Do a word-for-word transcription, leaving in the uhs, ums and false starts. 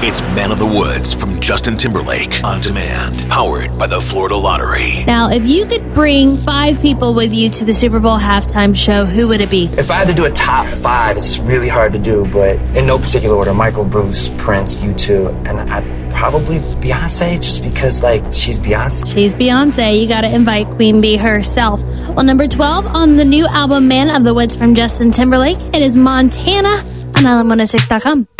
It's Man of the Woods from Justin Timberlake on demand, powered by the Florida Lottery. Now, if you could bring five people with you to the Super Bowl halftime show, who would it be? If I had to do a top five, it's really hard to do, but in no particular order, Michael, Bruce, Prince, U two, and I'd probably Beyonce, just because, like, she's Beyonce. She's Beyonce. You got to invite Queen Bee herself. Well, number twelve on the new album Man of the Woods from Justin Timberlake, it is Montana on Island one oh six dot com.